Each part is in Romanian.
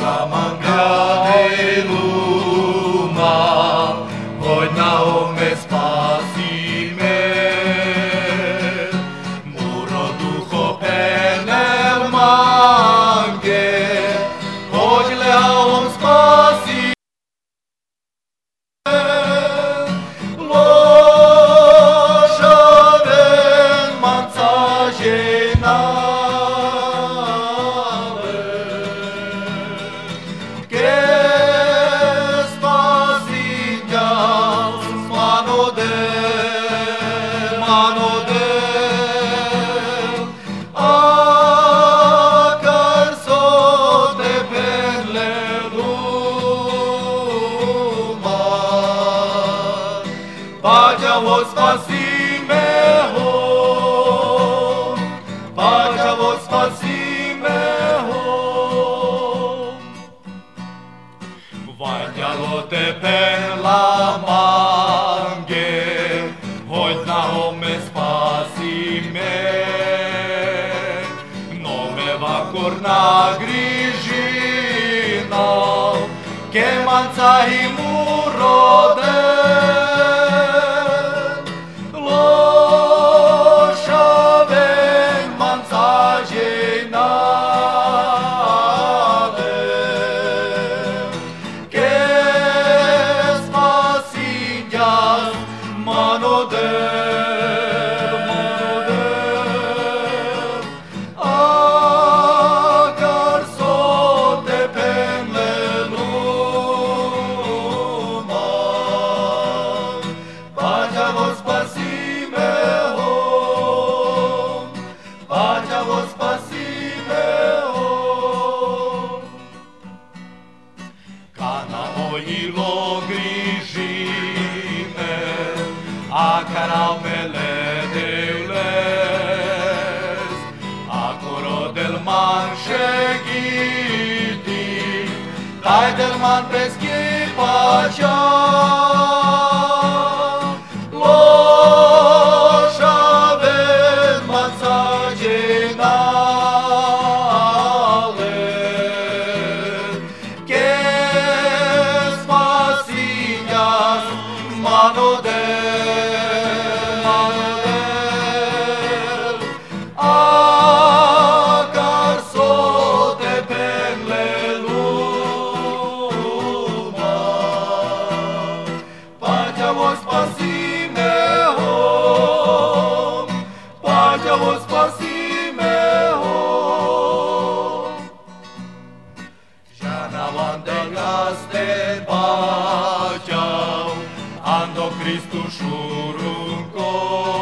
Cama grade luma, hoď na ome spasíme. Muro ducho penel mange, hoď leaom spasíme. Ložaven manca ženale, ke spasiteľ manodel, a kar so tepen leluma, Pacea vos spasime ho, pacea vos spasime ho. Vaďalo tepen la mange, hoď na ome spasime. Nomeva corna grižina, ke manca i murode. Ložaven manca ženale, ke spasiteľ manodel, a kar so tepen leluma, pacea vos spasime ho, pacea vos spasime ho. Kana ojilo grižime, a caramele deules, acolo del man shegiti, dai del man peschi pacea. Ložaven manca ženale, ke spasiteľ manodel, a kar so tepen leluma, pacea vos spasime ho, pacea vos spasime ho. Žana van de gaste paceau, ando Cristu šurunko,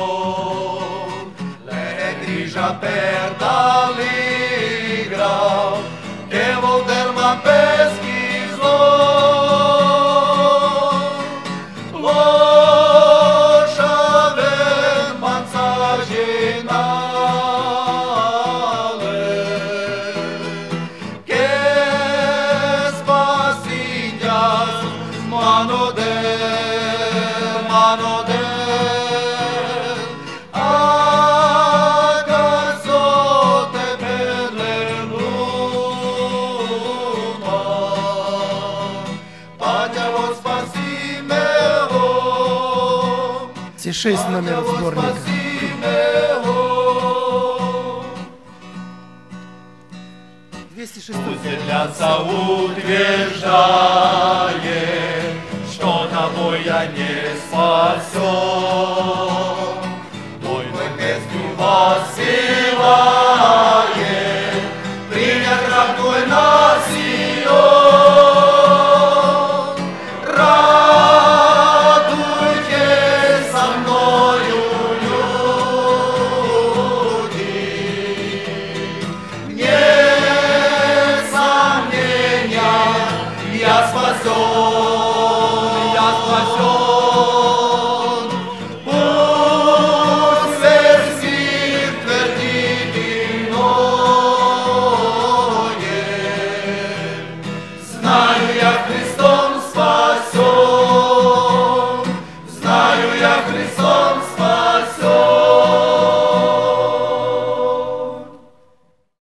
le grija per daligra, ke volter man peschi zlo. Ložaven manca ženale, ke spasiteľ manodel, a kar so tepen leluma, pacea vos spasime ho, Все 6 номеров сборника. spasime ho. 206. Земляца утверждает, что тобой я не спасен. Твой песню воссылает, принят раб твой на Сион. Радуйтесь со мною, люди, нет сомнения, я спасен.